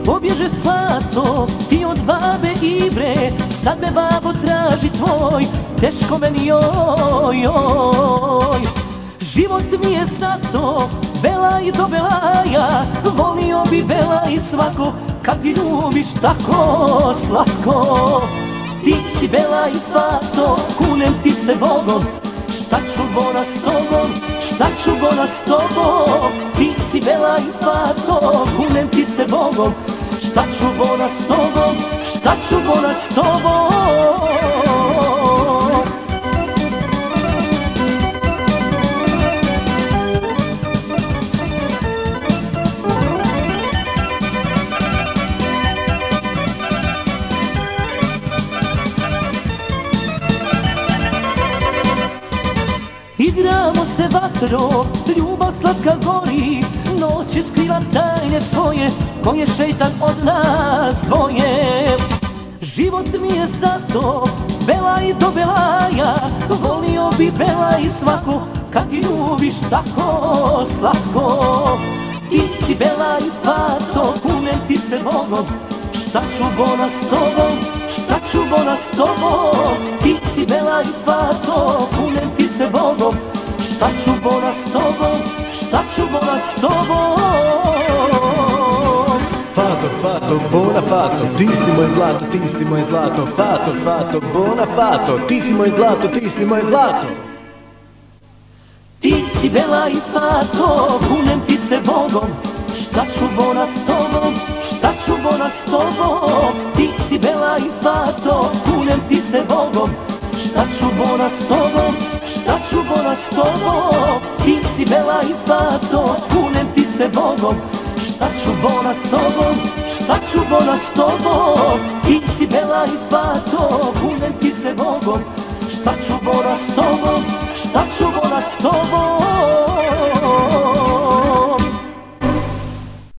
pobježe fato, ti od babe i bre, sad me babo traži tvoj, teško meni joj, joj. Život mi je zato, belaj do belaja, volio bi belaj svako, kad ti ljubiš tako slatko. Ti si belaj fato, kunem ti se Bogom, šta ću bona s tobom, šta ću bona s tobom. Ti si belaj fato, kunem ti se Bogom, šta ću bona s tobom, šta ću bona s tobom. Igramo se vatro, ljubav slatka gori, noć skriva tajne svoje, koje šeitan od nas dvoje. Život mi je zato, belaj do belaja, volio bi belaj svako, kad ti ljubiš tako slatko. Ti si belaj fato, kunem ti se Bogom, šta ću bona s tobom, šta ću bona s tobom. Ti si belaj fato, kunem ti se Bogom, šta ću bona s tobom, šta ću bona s tobom. Fato, fato, bona fato, ti si moj zlato, ti si moj zlato. Fato, fato, bona fato, ti si moj zlato, ti si moj zlato. Ti si belaj fato, kunem ti se Bogom, šta ću bona s tobom, šta ću bona s tobom. Ti si belaj fato, kunem ti se Bogom, šta ću bona s tobom, šta ću bona s tobom. Ti si belaj fato, kunem ti se Bogom, šta ću bona s tobom, šta ću bona s tobom. Ti si belaj fato, kunem ti se Bogom, šta ću bona s tobom, šta ću bona s tobom.